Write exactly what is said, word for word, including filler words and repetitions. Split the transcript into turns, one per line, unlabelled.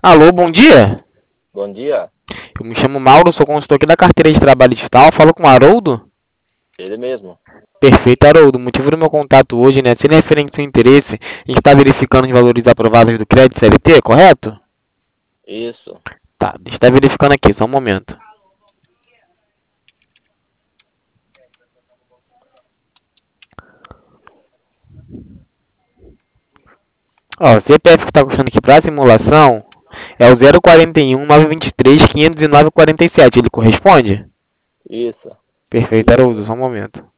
Alô, bom dia.
Bom dia,
Eu me chamo Mauro, sou consultor aqui da carteira de trabalho digital. Falo com o Haroldo.
ele mesmo.
Perfeito, Haroldo. O motivo do meu contato hoje, né, sendo referente ao seu interesse, a gente está verificando os valores aprovados do crédito C L T, correto?
Isso.
Tá, deixa eu estar verificando aqui, só um momento. Ó, o C P F que está custando aqui para simulação é o zero quatro um, nove dois três, quinhentos e nove, quarenta e sete. Ele corresponde?
Isso.
Perfeito, Haroldo, só um momento.